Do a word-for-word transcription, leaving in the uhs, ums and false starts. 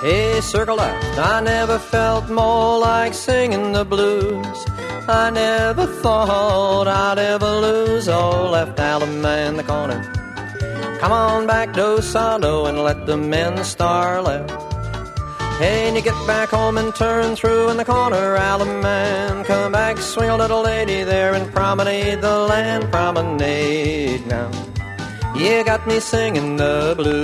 Hey, circle left, I never felt more like singing the blues. I never thought I'd ever lose. Oh, left Alabama in the corner. Come on back, Dos Santos, and let the men star left. Hey, and you get back home and turn through in the corner, Alabama. Come back, swing a little lady there and promenade the land. Promenade now. You got me singing the blues.